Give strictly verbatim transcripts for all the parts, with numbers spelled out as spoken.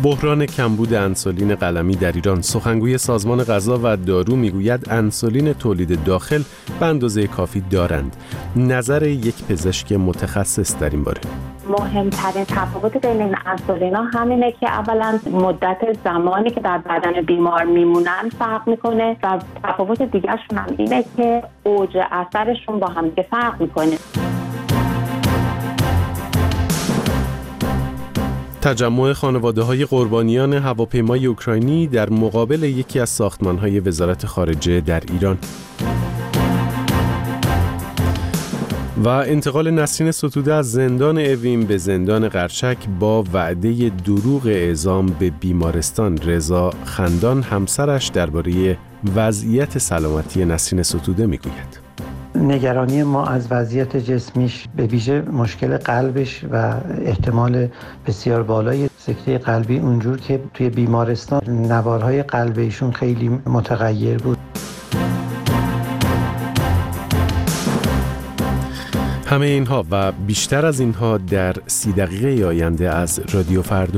بحران کمبود انسولین قلمی در ایران. سخنگوی سازمان غذا و دارو میگوید انسولین تولید داخل به اندازه کافی دارند. نظر یک پزشک متخصص در این باره: مهمترین تفاوت بین این انسولینا همینه که اولا مدت زمانی که در بدن بیمار میمونن فرق میکنه و تفاوت دیگرشون هم اینه که اوج اثرشون با هم دیگه فرق میکنه. تجمع خانواده‌های قربانیان هواپیمای اوکراینی در مقابل یکی از ساختمان‌های وزارت خارجه در ایران. و انتقال نسرین ستوده از زندان اوین به زندان قرچک با وعده دروغ اعزام به بیمارستان. رضا خندان همسرش درباره وضعیت سلامتی نسرین ستوده میگوید: نگرانی ما از وضعیت جسمیش، به ویژه مشکل قلبش و احتمال بسیار بالای سکته قلبی، اونجور که توی بیمارستان نوارهای قلب ایشون خیلی متغیر بود. همه اینها و بیشتر از اینها در سی دقیقه آینده از رادیو فردا.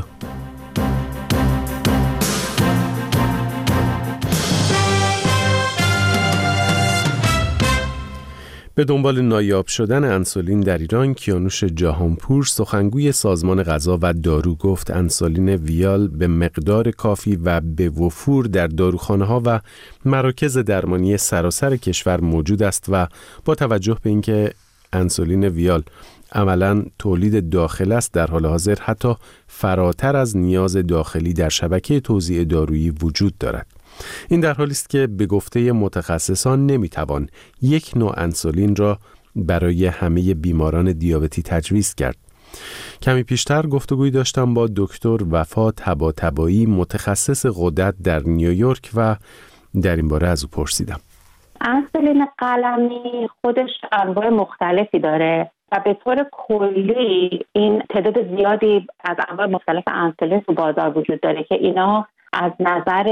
به دنبال نایاب شدن انسولین در ایران، کیانوش جهانپور، سخنگوی سازمان غذا و دارو، گفت انسولین ویال به مقدار کافی و به وفور در داروخانه‌ها و مراکز درمانی سراسر کشور موجود است و با توجه به اینکه انسولین ویال عملاً تولید داخل است، در حال حاضر حتی فراتر از نیاز داخلی در شبکه توزیع دارویی وجود دارد. این در حالی است که به گفته متخصصان نمیتوان یک نوع انسولین را برای همه بیماران دیابتی تجویز کرد. کمی پیشتر گفتگویی داشتم با دکتر وفا طباطبایی، متخصص غدد در نیویورک، و در این باره از او پرسیدم. انسولین قلمی خودش انواع مختلفی داره و به طور کلی این تعداد زیادی از انواع مختلف انسولین تو بازار وجود داره که اینا از نظر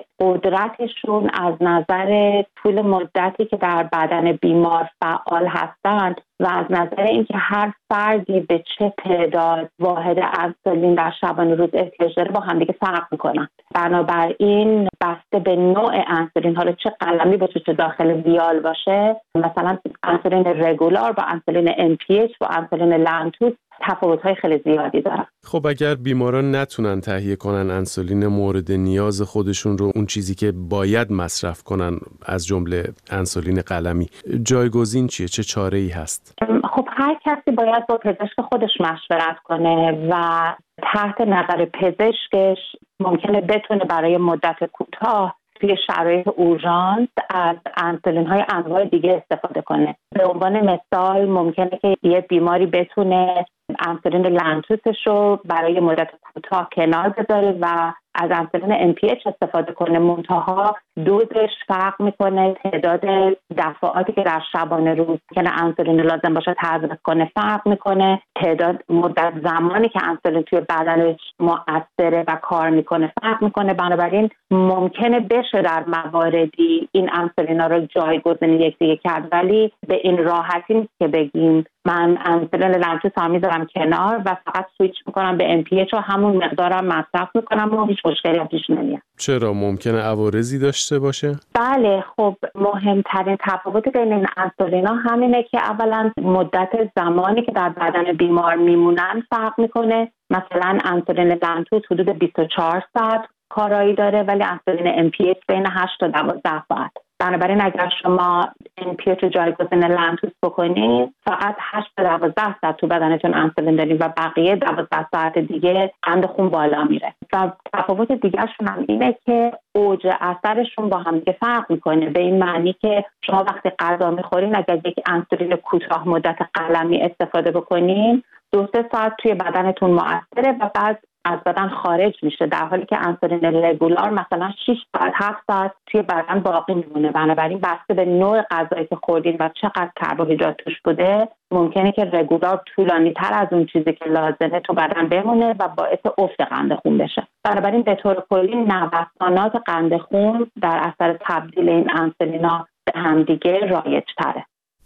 قدرتشون، از نظر طول مدتی که در بدن بیمار فعال هستند و از نظر اینکه هر فردی به چه تعداد واحد انسولین در شبانه روز احتیاج داره با هم دیگه فرق میکنن. بنابراین بسته به نوع انسولین، حالا چه قلمی باشه چه داخل ویال باشه، مثلا انسولین رگولار با انسولین ام پی اچ با انسولین لانتوس تفاوت‌های خیلی زیادی داره. خب اگر بیماران نتونن تهیه کنن انسولین مورد نیاز خودشون رو، اون چیزی که باید مصرف کنن از جمله انسولین قلمی، جایگزین چیه؟ چه چاره‌ای هست؟ خب هر کسی باید با پزشک خودش مشورت کنه و تحت نظر پزشکش ممکنه بتونه برای مدت کوتاه توی شرایط اورژانس از انسولین‌های انواع دیگه استفاده کنه. به عنوان مثال ممکنه که یه بیماری بتونه انسولین لانتوسش رو برای مدت کوتاه کنار بذاره و از انسولین ام پی اچ استفاده کنه، منتها دوزش فرق میکنه، تعداد دفعاتی که در شبانه روز که انسولین لازم باشه تزریق کنه فرق میکنه، تعداد مدت زمانی که انسولین توی بدنش مؤثره و کار میکنه فرق میکنه. بنابراین ممکنه بشه در مواردی این انسولینا رو جایگزین یکدیگه کرد، ولی به این راحتی نیست که بگیم من انسولین لانتوس هم میذارم کنار و فقط سویچ میکنم به ام پی اچ و همون مقدارم مصرف میکنم و هیچ مشکلی پیش نمیاد. چرا؟ ممکنه عوارضی داشته باشه؟ بله، خب مهمترین تفاوت بین این انسولینا همینه که اولا مدت زمانی که در بدن بیمار میمونن فرق میکنه. مثلا انسولین لانتوس حدود بیست و چهار ساعت کارایی داره ولی انسولین ام پی اچ بین هشت تا دوازده ساعت. بنابراین اگر شما ام پی اچ رو جایگزین لانتوس بکنید فقط هشت تا دوازده ساعت تو بدنتون انسولین دارید و بقیه دوازده ساعت دیگه قند خون بالا میره. و تفاوت دیگرشون هم اینه که اوج اثرشون با هم دیگه فرق میکنه، به این معنی که شما وقتی غذا میخورین اگر یک انسولین کوتاه مدت قلمی استفاده بکنین دو سه ساعت توی بدنتون مؤثره و بعد از بدن خارج میشه، در حالی که انسولین رگولار مثلا شش ساعت هفت ساعت توی بدن باقی میمونه. بنابراین بسته به نوع غذایی که خوردین و چقدر کربوهیدرات توش بوده ممکنه که رگولار طولانی تر از اون چیزی که لازمه تو بدن بمونه و باعث افت قند خون بشه. بنابراین به طور کلی نوسانات قند خون در اثر تبدیل این انسولینا به همدیگه رایج تره.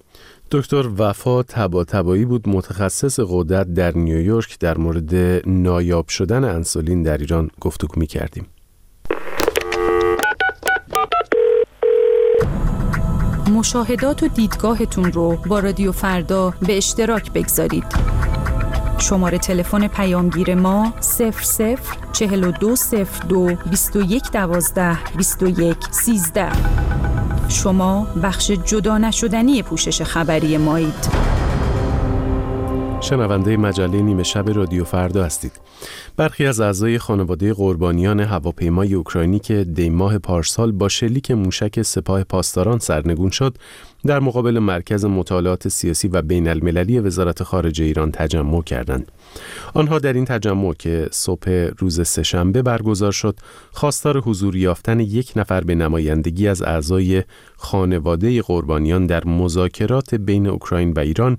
دکتر وفا طباطبایی بود، متخصص غدد در نیویورک. در مورد نایاب شدن انسولین در ایران گفتگو می‌کردیم. مشاهدات و دیدگاهتون رو با رادیو فردا به اشتراک بگذارید. شماره تلفن پیامگیر ما صفر صفر چهل و دو صفر دو بیست و یک دوازده بیست و یک سیزده. شما بخش جدا نشدنی پوشش خبری مایید. شنونده مجله نیمه شب رادیو فردا هستید. برخی از اعضای خانواده قربانیان هواپیمای اوکراینی که دی ماه پارسال با شلیک موشک سپاه پاسداران سرنگون شد، در مقابل مرکز مطالعات سیاسی و بین المللی وزارت خارجه ایران تجمع کردند. آنها در این تجمع که صبح روز سه‌شنبه برگزار شد، خواستار حضور یافتن یک نفر به نمایندگی از اعضای خانواده قربانیان در مذاکرات بین اوکراین و ایران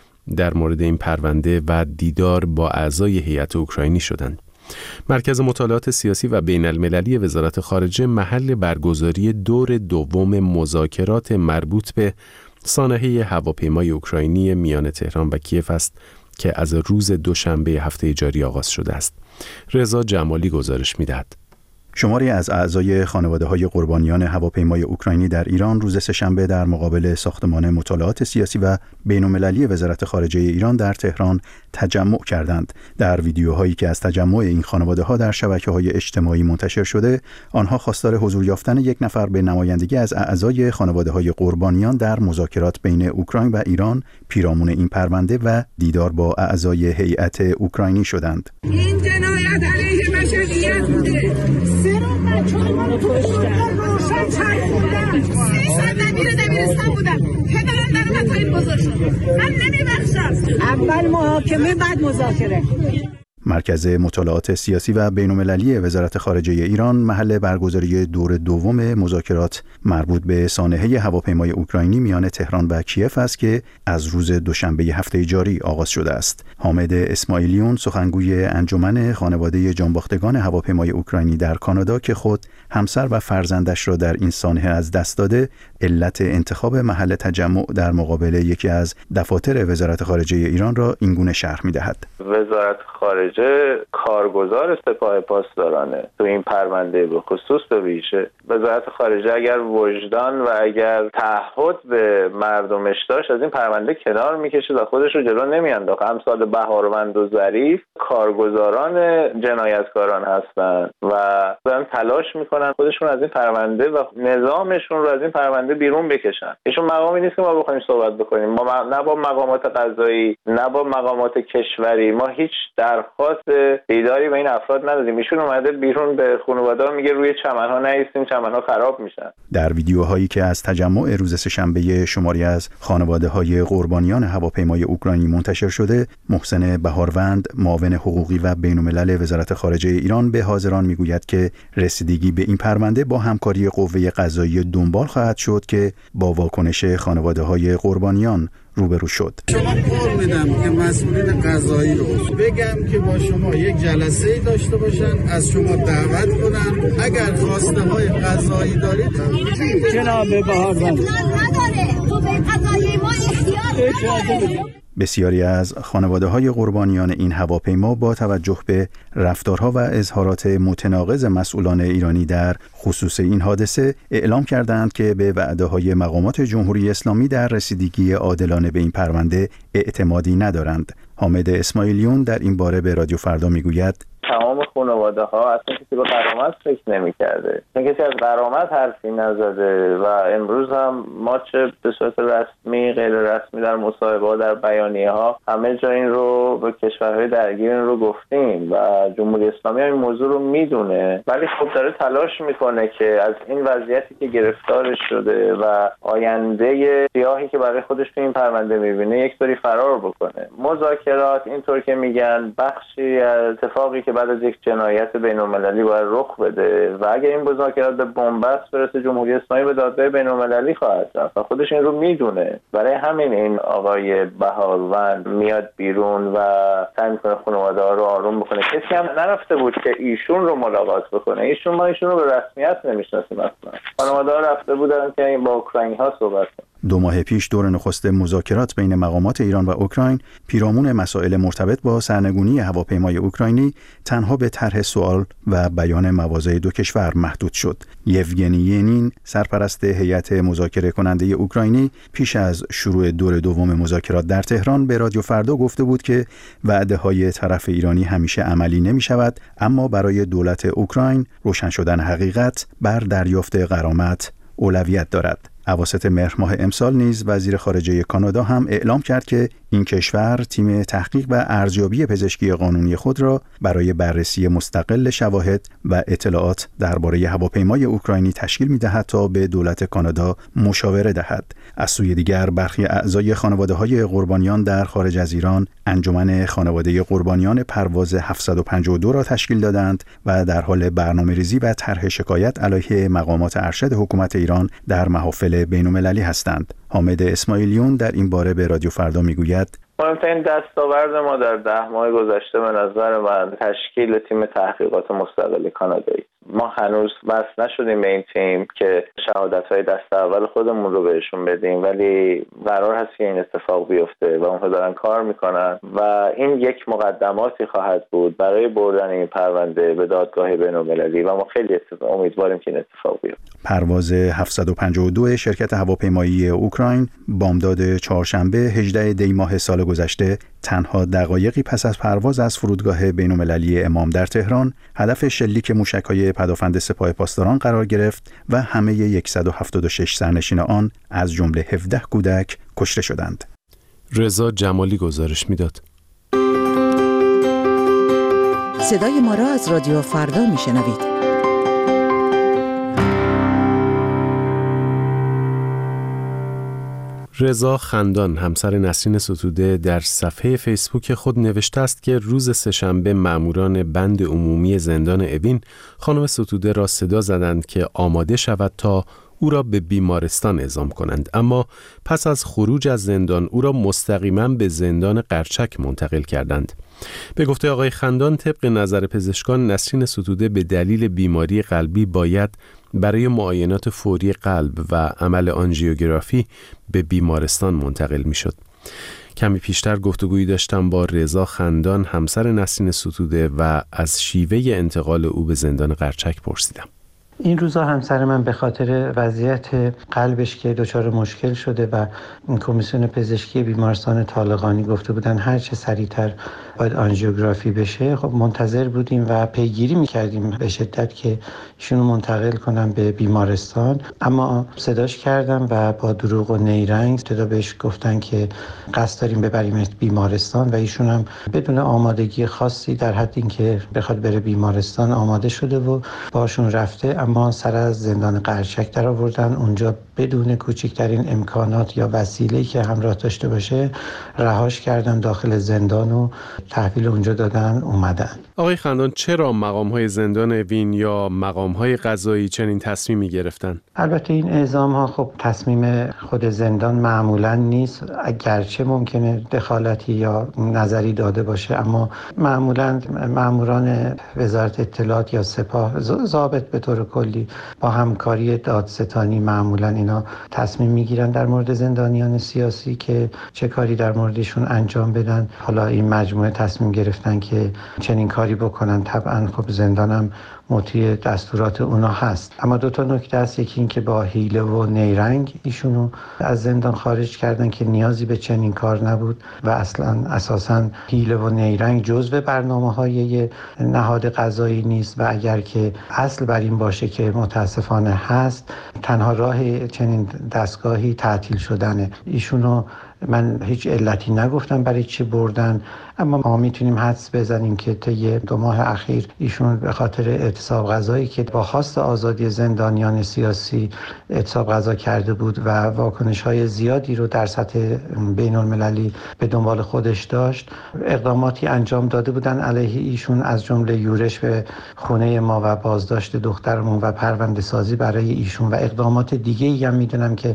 در مورد این پرونده و دیدار با اعضای هیئت اوکراینی شدند. مرکز مطالعات سیاسی و بین المللی وزارت خارجه محل برگزاری دور دوم مذاکرات مربوط به سانحه هواپیمای اوکراینی میان تهران و کیف است که از روز دوشنبه هفته جاری آغاز شده است. رضا جمالی گزارش می‌دهد. شماری از اعضای خانواده‌های قربانیان هواپیمای اوکراینی در ایران روز سه‌شنبه در مقابل ساختمان مطالعات سیاسی و بین‌المللی وزارت خارجه ایران در تهران تجمع کردند. در ویدیوهایی که از تجمع این خانواده‌ها در شبکه‌های اجتماعی منتشر شده، آنها خواستار حضور یافتن یک نفر به نمایندگی از اعضای خانواده‌های قربانیان در مذاکرات بین اوکراین و ایران پیرامون این پرونده و دیدار با اعضای هیئت اوکراینی شدند. این جنایت علیه بشریت بوده. سه رو بچه‌ها ما رو کشتن. روشن چای خوردن. سیصد نمیر دبیرستان بودن. پدرم در مطایل بزرگ شد. من نمیبخشم. اول محاکمه بعد مذاکره. مرکز مطالعات سیاسی و بین‌المللی وزارت خارجه ایران محل برگزاری دور دوم مذاکرات مربوط به سانحه هواپیمای اوکراینی میان تهران و کیف است که از روز دوشنبه هفته جاری آغاز شده است. حامد اسماعیلیون، سخنگوی انجمن خانواده جانباختگان هواپیمای اوکراینی در کانادا که خود همسر و فرزندش را در این سانحه از دست داده، علت انتخاب محل تجمع در مقابل یکی از دفاتر وزارت خارجه ایران را اینگونه شرح می‌دهد. وزارت خارجه کارگزار سپاه پاسدارانه تو این پرونده به خصوص به ویژه. وزارت خارجه اگر وجدان و اگر تعهد به مردمش داشت از این پرونده کنار میکشه و خودش رو جلو نمیانداخت. امثال بهاروند و ظریف کارگزاران جنایتکاران هستند و دارن تلاش میکنن خودشون از این پرونده و نظامشون رو از این پرونده بیرون بکشن. ایشون مقامی نیست که ما بخوایم صحبت بکنیم. ما نه با مقامات قضایی نه با مقامات کشوری ما هیچ درخواست دیداری به این افراد ندادیم. ایشون اومده بیرون به خانواده میگه روی چمن‌ها نایستیم، چمن‌ها خراب میشن. در ویدیوهایی که از تجمع روز سه‌شنبه شماری از خانواده‌های قربانیان هواپیمای اوکراینی منتشر شده، محسن بهاروند، معاون حقوقی و بین‌الملل وزارت خارجه ایران به حاضران میگوید که رسیدگی به این پرونده با همکاری قوه قضایی دنبال خواهد شد که با واکنش خانواده‌های قربانیان روبرو شد. شما قول میدم که مسئولین قضایی رو بگم که با شما یک جلسه داشته باشن، از شما دعوت کنن، اگر خواسته های قضایی دارید جناب بهاروند تو به قضایی ما احتیاج. بسیاری از خانواده‌های قربانیان این هواپیما با توجه به رفتارها و اظهارات متناقض مسئولان ایرانی در خصوص این حادثه اعلام کردند که به وعده‌های مقامات جمهوری اسلامی در رسیدگی عادلانه به این پرونده اعتمادی ندارند. حامد اسماعیلیون در این باره به رادیو فردا میگوید تمام خانواده ها اصلا کسی به غرامت فکر نمی کرده، کسی از غرامت حرفی نزده و امروز هم ما چه به صورت رسمی غیر رسمی در مصاحبه در بیانیه ها همه جا این رو به کشورهای درگیر این رو گفتیم و جمهوری اسلامی هم این موضوع رو میدونه، ولی خب داره تلاش میکنه که از این وضعیتی که گرفتارش شده و آینده سیاهی که برای خودش تو این پرونده میبینه یک طوری فرار بکنه. مذاکرات اینطور که میگن بخشی از اتفاقی که بعد از یک جنایت بین‌المللی باید رخ بده و اگر این مذاکرات به بنبست برسه جمهوری اسلامی به دادگاه بین‌المللی خواهد رفت و خودش این رو میدونه. برای همین این آقای بهاروند میاد بیرون و سعی میکنه خانواده ها رو آروم بکنه. کسی هم نرفته بود که ایشون رو ملاقات بکنه. ایشون ما ایشون رو به رسمیت نمیشناسیم اصلا. خانواده ها رفته بودن که با اوکراینی ها صحبت کنن. دو ماه پیش دور نخست مذاکرات بین مقامات ایران و اوکراین پیرامون مسائل مرتبط با سرنگونی هواپیمای اوکراینی تنها به طرح سوال و بیان مواضع دو کشور محدود شد. یوگنی ینین، سرپرست هیئت مذاکره کننده اوکراینی، پیش از شروع دور دوم مذاکرات در تهران به رادیو فردا گفته بود که وعده‌های طرف ایرانی همیشه عملی نمی‌شود، اما برای دولت اوکراین روشن شدن حقیقت بر دریافت غرامت اولویت دارد. اواسط مهر ماه امسال نیز وزیر خارجه کانادا هم اعلام کرد که این کشور تیم تحقیق و ارزیابی پزشکی قانونی خود را برای بررسی مستقل شواهد و اطلاعات درباره هواپیمای اوکراینی تشکیل می‌دهد تا به دولت کانادا مشاوره دهد. از سوی دیگر برخی اعضای خانواده‌های قربانیان در خارج از ایران انجمن خانواده قربانیان پرواز هفتصد و پنجاه و دو را تشکیل دادند و در حال برنامه‌ریزی و طرح شکایت علیه مقامات ارشد حکومت ایران در محافل بین‌المللی هستند. حامد اسماعیلیون در این باره به رادیو فردا میگوید: مهمترین دستاورد ما در ده ماه گذشته به نظر من تشکیل تیم تحقیقات مستقل کانادایی. ما هنوز وصل نشدیم به این تیم که شهادت‌های دست اول خودمون رو بهشون بدیم، ولی قرار هست که این اتفاق بیفته و اونها دارن کار میکنن و این یک مقدماتی خواهد بود برای بردن این پرونده به دادگاه بین‌المللی و ما خیلی امیدواریم که این اتفاق بیفته. پرواز هفتصد و پنجاه و دو شرکت هواپیمایی اوکراین بامداد چهارشنبه هجدهم دی ماه سال گذشته تنها دقایقی پس از پرواز از فرودگاه بین‌المللی امام در تهران هدف شلیک موشک‌های پدافند سپاه پاسداران قرار گرفت و همه صد و هفتاد و شش سرنشین آن از جمله هفده کودک کشته شدند. رضا جمالی گزارش میداد. صدای ما را از رادیو فردا میشنوید. رضا خندان، همسر نسرین ستوده، در صفحه فیسبوک خود نوشته است که روز سه‌شنبه ماموران بند عمومی زندان اوین خانم ستوده را صدا زدند که آماده شود تا او را به بیمارستان اعزام کنند، اما پس از خروج از زندان او را مستقیما به زندان قرچک منتقل کردند. به گفته آقای خندان، طبق نظر پزشکان نسرین ستوده به دلیل بیماری قلبی باید برای معاینات فوری قلب و عمل آنژیوگرافی به بیمارستان منتقل می شد. کمی پیشتر گفتگویی داشتم با رضا خندان، همسر نسرین ستوده، و از شیوه انتقال او به زندان قرچک پرسیدم. این روزا همسر من به خاطر وضعیت قلبش که دچار مشکل شده و کمیسیون پزشکی بیمارستان طالقانی گفته بودن هر چه سریعتر باید آنژیوگرافی بشه، خب منتظر بودیم و پیگیری میکردیم به شدت که ایشونو منتقل کنم به بیمارستان، اما صداش کردم و با دروغ و نیرنگ ابتدا بهش گفتن که قصد داریم ببریمش بیمارستان و ایشون هم بدون آمادگی خاصی در حد اینکه بخواد بره بیمارستان آماده شده و باشون رفته، اما سر از زندان قرچک در آوردن. اونجا بدون کوچکترین امکانات یا وسیله‌ای که همراه داشته باشه رهاش کردن داخل زندان و تحویل اونجا دادن اومدن. آقای خندان، چرا مقام‌های زندان اوین یا مقام‌های قضایی چنین تصمیمی گرفتن؟ البته این اعزام‌ها خب تصمیم خود زندان معمولاً نیست، اگرچه ممکنه دخالتی یا نظری داده باشه، اما معمولاً ماموران وزارت اطلاعات یا سپاه، ضابط به طور کلی با همکاری دادستانی معمولاً اینا تصمیم میگیرن در مورد زندانیان سیاسی که چه کاری در موردشون انجام بدن. حالا این مجموعه تصمیم گرفتن که چنین کاری بکنن، طبعا خب زندانم مطیع دستورات اونا هست. اما دو تا نکته هست، یکی این که با حیله و نیرنگ ایشونو از زندان خارج کردن که نیازی به چنین کار نبود و اصلا اساسا حیله و نیرنگ جزو برنامه‌های نهاد قضایی نیست و اگر که اصل بر این باشه که متاسفانه هست، تنها راه چنین دستگاهی تعطیل شدنه. ایشونو من هیچ علتی نگفتم برای چی بردن، اما ما میتونیم حدس بزنیم که طی دو ماه اخیر ایشون به خاطر اعتصاب قضایی که با خواست آزادی زندانیان سیاسی اعتصاب قضا کرده بود و واکنش‌های زیادی رو در سطح بین‌المللی به دنبال خودش داشت، اقداماتی انجام داده بودن علیه ایشون، از جمله یورش به خونه ما و بازداشت دخترمون و پرونده سازی برای ایشون و اقدامات دیگه‌ای هم میدونم که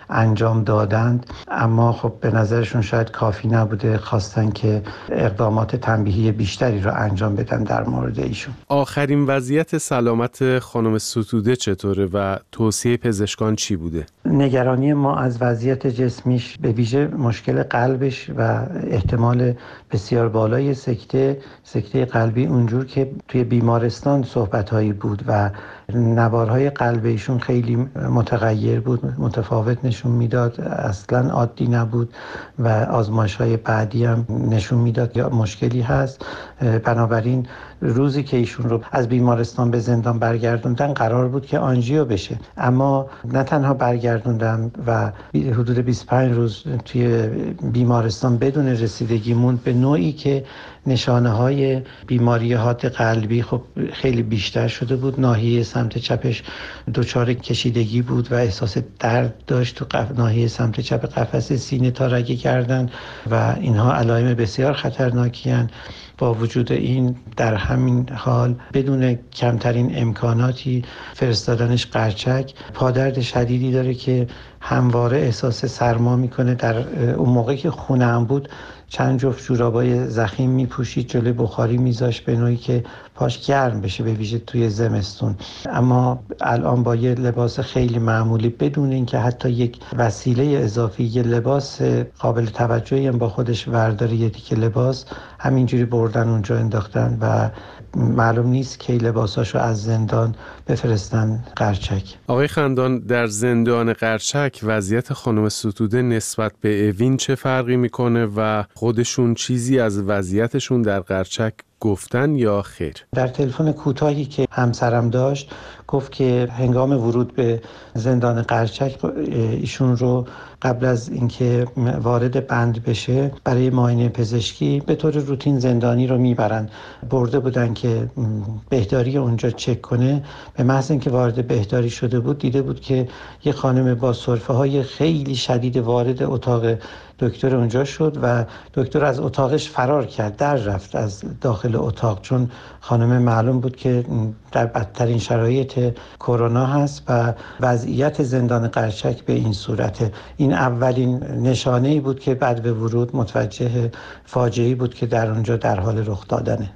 انجام دادند، اما خب به نظرشون شاید کافی نبوده، خواستن که اقدامات تنبیهی بیشتری رو انجام بدن در مورد ایشون. آخرین وضعیت سلامت خانم ستوده چطوره و توصیه پزشکان چی بوده؟ نگرانی ما از وضعیت جسمیش به ویژه مشکل قلبش و احتمال بسیار بالای سکته سکته قلبی اونجور که توی بیمارستان صحبت‌هایی بود و نوارهای قلب ایشون خیلی متغیر بود، متفاوت نشون میداد، اصلا عادی نبود و آزمایش‌های بعدی هم نشون میداد یا مشکلی هست. بنابراین روزی که ایشون رو از بیمارستان به زندان برگردوندن قرار بود که آنژیو بشه، اما نه تنها برگردوندن و حدود بیست و پنج روز توی بیمارستان بدون رسیدگی موند، به نوعی که نشانه های بیماری حاد قلبی خب خیلی بیشتر شده بود. ناحیه سمت چپش دچار کشیدگی بود و احساس درد داشت تو قف... ناحیه سمت چپ قفسه سینه تا رگه کردن و اینها علائم بسیار خطرناکی هستند. با وجود این در همین حال بدون کمترین امکاناتی فرستادنش قرچک. پادرد شدیدی داره که همواره احساس سرما میکنه. در اون موقعی که خونه هم بود چند جفت جورابای ضخیم میپوشید، جلوی بخاری میذاشت به نوعی که پاش گرم بشه، به ویژه توی زمستون. اما الان با یه لباس خیلی معمولی بدون اینکه حتی یک وسیله اضافی، یه لباس قابل توجهی هم با خودش ورداره، یه تیکه لباس همینجوری بردن اونجا انداختن و معلوم نیست کی لباساشو از زندان بفرستن قرچک. آقای خندان، در زندان قرچک وضعیت خانم ستوده نسبت به اوین چه فرقی میکنه و خودشون چیزی از وضعیتشون در قرچک گفتن یا خیر؟ در تلفن کوتاهی که همسرم داشت گفت که هنگام ورود به زندان قرچک ایشون رو قبل از اینکه وارد بند بشه برای معاینه پزشکی به طور روتین زندانی رو میبرن. برده بودن که بهداری اونجا چک کنه. به محض اینکه وارد بهداری شده بود دیده بود که یه خانم با سرفه های خیلی شدید وارد اتاق دکتر اونجا شد و دکتر از اتاقش فرار کرد، در رفت از داخل اتاق، چون خانم معلوم بود که در بدترین شرایط کرونا هست و وضعیت زندان قرچک به این صورته. این اولین نشانه‌ای بود که بعد به ورود متوجه فاجعه‌ای بود که در اونجا در حال رخ دادنه.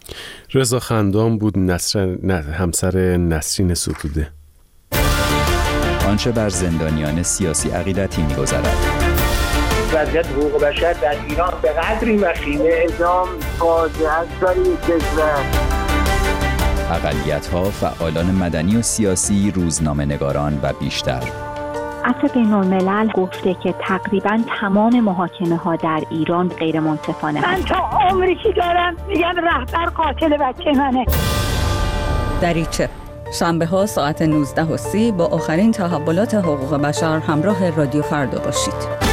رضا خندان بود، نصر... نه، همسر نسرین ستوده. آنچه بر زندانیان سیاسی عقیدتی می‌گذرد. وضعیت حقوق بشر در ایران به قدری وخیمه، اعدام فاجعه است برای کشور. اقلیت‌ها، فعالان مدنی و سیاسی، روزنامه‌نگاران و بیشتر. عفو بین‌الملل گفته که تقریباً تمام محاکمه‌ها در ایران غیر منصفانه من تا عمری که دارم میگم رهبر قاتل بچه منه. دریچه شنبه ها ساعت نوزده و سی با آخرین تحولات حقوق بشر همراه رادیو فردا باشید.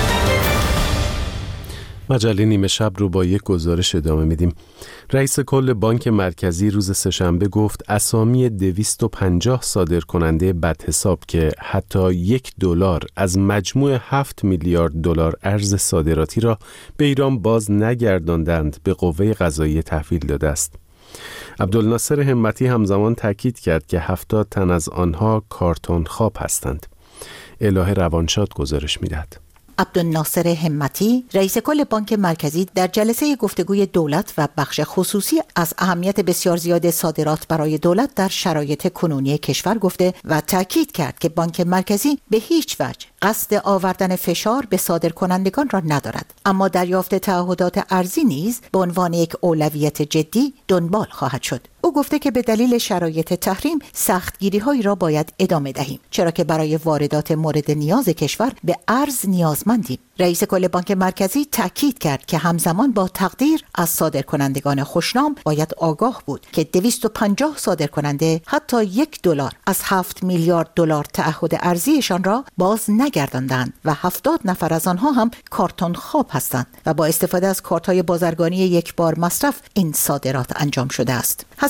مجله نیمه شب رو با یک گزارش ادامه میدیم. رئیس کل بانک مرکزی روز سه‌شنبه گفت اسامی دویست و پنجاه صادر کننده بدحساب که حتی یک دلار از مجموع هفت میلیارد دلار ارز صادراتی را به ایران باز نگرداندند به قوه قضاییه تحویل داده است. عبدالناصر همتی همزمان تاکید کرد که هفتاد تن از آنها کارتون خواب هستند. الهه روانشاد گزارش میدهد. عبدالناصر همتی رئیس کل بانک مرکزی در جلسه گفتگوی دولت و بخش خصوصی از اهمیت بسیار زیاد صادرات برای دولت در شرایط کنونی کشور گفته و تاکید کرد که بانک مرکزی به هیچ وجه قصد آوردن فشار به صادرکنندگان را ندارد، اما دریافت تعهدات ارزی نیز به عنوان یک اولویت جدی دنبال خواهد شد. او گفته که به دلیل شرایط تحریم سختگیری‌هایی را باید ادامه دهیم، چرا که برای واردات مورد نیاز کشور به ارز نیازمندیم. رئیس کل بانک مرکزی تاکید کرد که همزمان با تقدیر از صادرکنندگان خوشنام باید آگاه بود که دویست و پنجاه صادرکننده حتی یک دلار از هفت میلیارد دلار تعهد ارزیشان را باز نگرداندند و هفتاد نفر از آنها هم کارتون خواب هستند و با استفاده از کارت‌های بازرگانی یک بار مصرف این صادرات انجام شده است. حسب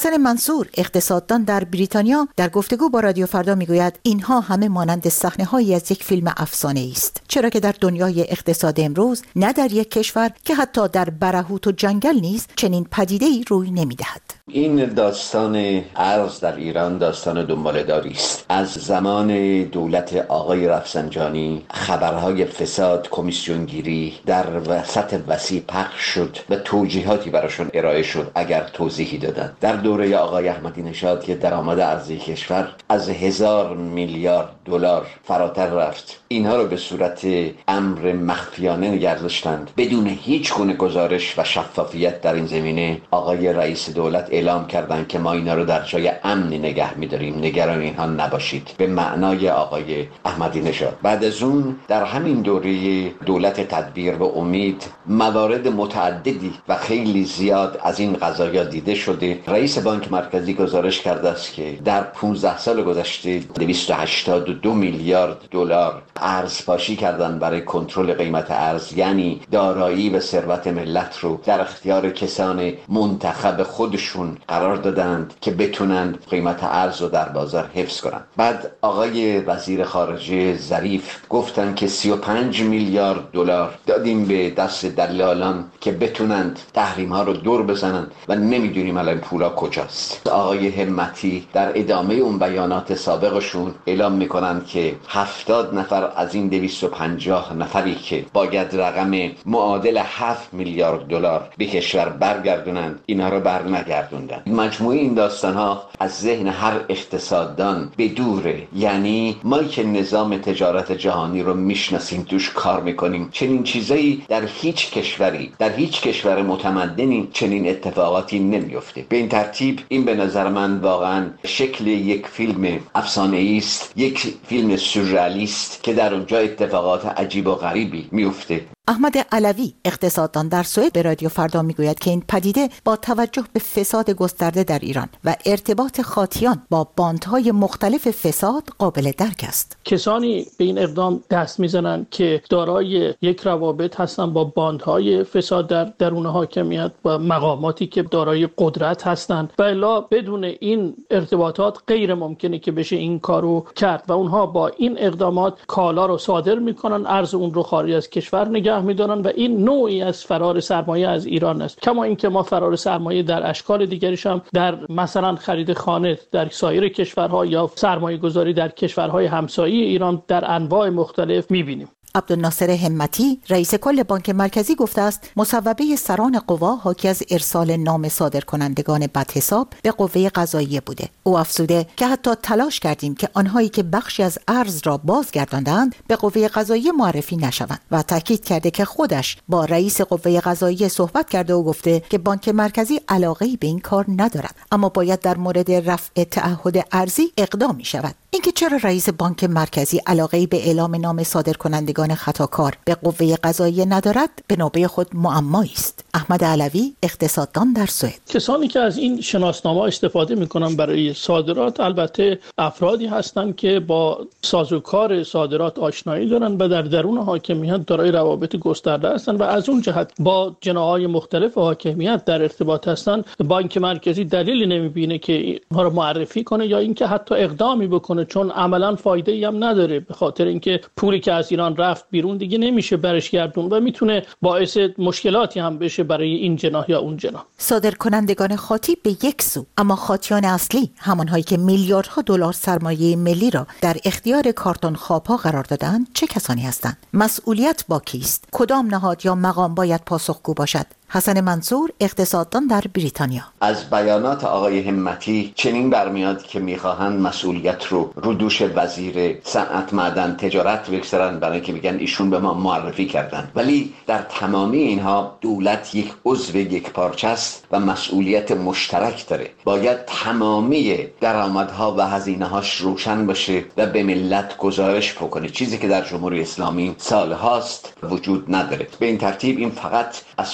حسن منصور اقتصاددان در بریتانیا در گفتگو با رادیو فردا میگوید اینها همه مانند صحنه‌هایی از یک فیلم افسانه‌ای است، چرا که در دنیای اقتصاد امروز نه در یک کشور که حتی در برهوت و جنگل نیز چنین پدیده‌ای روی نمی‌دهد. این داستان ارز در ایران داستان دنباله‌داری است. از زمان دولت آقای رفسنجانی خبرهای فساد، کمیسیونگیری در وسط وسیع پخش شد و توجیهاتی براشون ارائه شد اگر توضیحی دادن. در دوره آقای احمدی نژاد که درآمد ارزی کشور از هزار میلیارد دلار فراتر رفت، اینها رو به صورت امر مخفیانه نگه داشتند بدون هیچ گونه گزارش و شفافیت. در این زمینه آقای رئیس دولت اعلام کردند که ما اینا رو در جای امنی نگه می‌داریم، نگران اینها نباشید، به معنای آقای احمدی نژاد. بعد از اون در همین دوره دولت تدبیر و امید موارد متعددی و خیلی زیاد از این قضایا دیده شده. رئیس بانک مرکزی گزارش کرده است که در پانزده سال گذشته دویست و هشتاد و دو میلیارد دلار ارزپاشی کردن برای کنترل قیمت ارز، یعنی دارایی و ثروت ملت رو در اختیار کسان منتخب خودشون قرار دادند که بتونند قیمت ارز رو در بازار حفظ کنند. بعد آقای وزیر خارجه ظریف گفتن که سی و پنج میلیارد دلار دادیم به دست دلالان که بتونند تحریم ها رو دور بزنند و نمیدونیم الان پولا کجاست. آقای همتی در ادامه اون بیانات سابقشون اعلام میکنند که هفتاد نفر از این دویست و پنجاه نفری که باید رقم معادل هفت میلیارد دلار به کشور برگردونند، اینا رو بر نگردوندن. مجموعه این داستان ها از ذهن هر اقتصاددان به دوره. یعنی ما که نظام تجارت جهانی رو میشناسیم، توش کار میکنیم، چنین چیزایی در هیچ کشوری، در هیچ کشور متمدنی چنین اتفاقاتی نمیفته. به این ترتیب این به نظر من واقعا شکل یک فیلم افسانه‌ای است، یک فیلم سورئالیست که در اونجا اتفاقات عجیب و غریبی میفته. احمد علوی اقتصاددان در سوئد به رادیو فردا میگوید که این پدیده با توجه به فساد گسترده در ایران و ارتباط خاطیان با باندهای مختلف فساد قابل درک است. کسانی به این اقدام دست میزنند که دارای یک روابط هستند با باندهای فساد در درون حاکمیت و مقاماتی که دارای قدرت هستند و الا بدون این ارتباطات غیر ممکنه که بشه این کارو کرد و اونها با این اقدامات کالا رو صادر میکنن، ارز اون رو خارج از کشور نگه میدارن و این نوعی از فرار سرمایه از ایران است. کما اینکه ما فرار سرمایه در اشکال دیگریش هم در مثلا خرید خانه در سایر کشورها یا سرمایه گذاری در کشورهای همسایه ایران در انواع مختلف میبینیم. عبدالناصر همتی رئیس کل بانک مرکزی گفته است مصوبه سران قوا حاکی از ارسال نام صادر کنندگان بدحساب به قوه قضاییه بوده. او افزوده که حتی تلاش کردیم که آنهایی که بخشی از ارز را بازگرداندند به قوه قضاییه معرفی نشوند و تاکید کرده که خودش با رئیس قوه قضاییه صحبت کرده و گفته که بانک مرکزی علاقه‌ای به این کار ندارد، اما باید در مورد رفع تعهد ارزی اقدامی شود. اینکه چرا رئیس بانک مرکزی علاقه‌ای به اعلام نام صادر کنندگان خطاکار به قوه قضاییه ندارد به نوبه خود معمایی است. احمد علوی اقتصاددان در سوئد: کسانی که از این شناسنامه استفاده میکنن برای صادرات البته افرادی هستند که با سازوکار صادرات آشنایی دارن و در درون حاکمیت دارای روابط گسترده هستند و از اون جهت با جناح‌های مختلف حاکمیت در ارتباط هستند. بانک مرکزی دلیلی نمیبینه که اینها رو معرفی کنه یا اینکه حتی اقدامی بکنه، چون عملاً فایده‌ای هم نداره، به خاطر اینکه پولی که از ایران رفت بیرون دیگه نمیشه برش گردون و میتونه باعث مشکلاتی هم بشه برای این جناح یا اون جناح. صادر کنندگان خاطی به یک سو، اما خاطیان اصلی، همانهایی که میلیاردها دلار سرمایه ملی را در اختیار کارتون خواب‌ها قرار دادند، چه کسانی هستند؟ مسئولیت با کیست؟ کدام نهاد یا مقام باید پاسخگو باشد؟ حسن منصور اقتصاددان در بریتانیا: از بیانات آقای همتی چنین برمیاد که میخواهند مسئولیت رو رو دوش وزیر صنعت، معدن، تجارت بگذارن، برای که میگن ایشون به ما معرفی کردن. ولی در تمامی اینها دولت یک عضو یک پارچه است و مسئولیت مشترک داره. باید تمامی درآمدها و هزینه‌هاش روشن باشه و به ملت گزارش بکنه، چیزی که در جمهوری اسلامی سالهاست وجود نداره. به این ترتیب این فقط اسباب تأثیر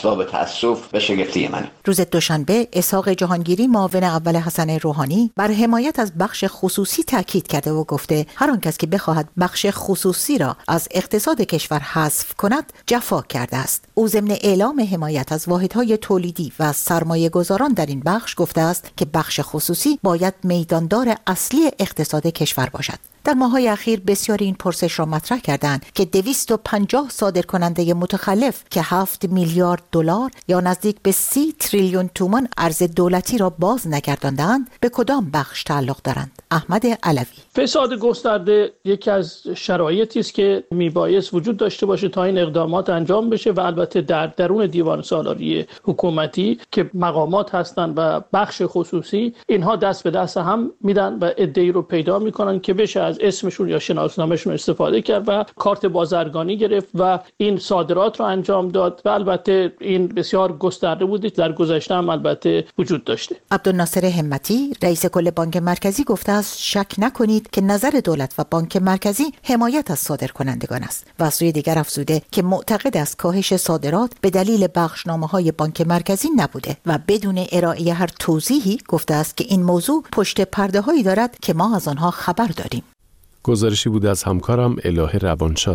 تأسف و شگفتی منه. روز دوشنبه اسحاق جهانگیری معاون اول حسن روحانی بر حمایت از بخش خصوصی تاکید کرده و گفته هر آن کس که بخواهد بخش خصوصی را از اقتصاد کشور حذف کند جفا کرده است. او ضمن اعلام حمایت از واحدهای تولیدی و سرمایه گذاران در این بخش گفته است که بخش خصوصی باید میداندار اصلی اقتصاد کشور باشد. در ماه‌های اخیر بسیاری این پرسش را مطرح کردند که دویست و پنجاه صادرکننده متخلف که هفت میلیارد دلار یا نزدیک به سی تریلیون تومان ارز دولتی را باز نگرداندند به کدام بخش تعلق دارند؟ احمد علوی: فساد گسترده یکی از شرایطی است که میبایست وجود داشته باشه تا این اقدامات انجام بشه و البته در درون دیوان سالاری حکومتی که مقامات هستند و بخش خصوصی اینها دست به دست هم میدن و عده‌ای رو پیدا میکنن که بشه از اسمشون یا شناسنامه‌شون استفاده کرد و کارت بازرگانی گرفت و این صادرات رو انجام داد و البته این بسیار گسترده بوده، در گذشته هم البته وجود داشته. عبدالناصر همتی رئیس کل بانک مرکزی گفته است شک نکنید که نظر دولت و بانک مرکزی حمایت از صادرکنندگان است و از سوی دیگر افزوده که معتقد است کاهش صادرات به دلیل بخشنامه‌های بانک مرکزی نبوده و بدون ارائه هر توضیحی گفته است که این موضوع پشت پرده‌هایی دارد که ما از آنها خبر داریم. گزارشی بود از همکارم الهه روانشاد.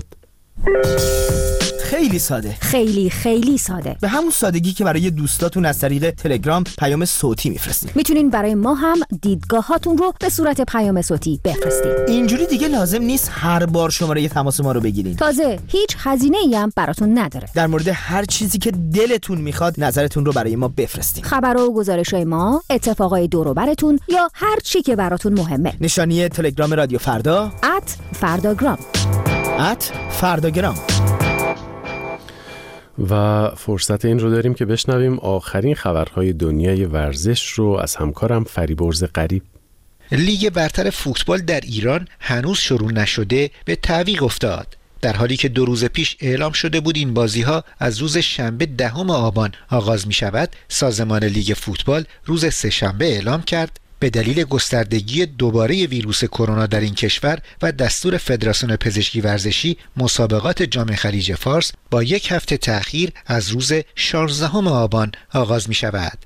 خیلی ساده، خیلی خیلی ساده، به همون سادگی که برای دوستاتون از طریق تلگرام پیام صوتی میفرستین. میتونین برای ما هم دیدگاهاتون رو به صورت پیام صوتی بفرستین. اینجوری دیگه لازم نیست هر بار شماره تماس ما رو بگیرین. تازه هیچ هزینه‌ای هم براتون نداره. در مورد هر چیزی که دلتون میخواد نظرتون رو برای ما بفرستین. خبرها و گزارش‌های ما، اتفاقای دور و براتون یا هر چی که براتون مهمه. نشانی تلگرام رادیو فردا ات فرداگرام ات فرداگرام. و فرصت این رو داریم که بشنویم آخرین خبرهای دنیای ورزش رو از همکارم فریبرز غریب. لیگ برتر فوتبال در ایران هنوز شروع نشده به تعویق افتاد، در حالی که دو روز پیش اعلام شده بود این بازی‌ها از روز شنبه دهم آبان آغاز می شود. سازمان لیگ فوتبال روز سه‌شنبه اعلام کرد به دلیل گستردگی دوباره ویروس کرونا در این کشور و دستور فدراسیون پزشکی ورزشی مسابقات جام خلیج فارس با یک هفته تأخیر از روز شانزدهم آبان آغاز می شود.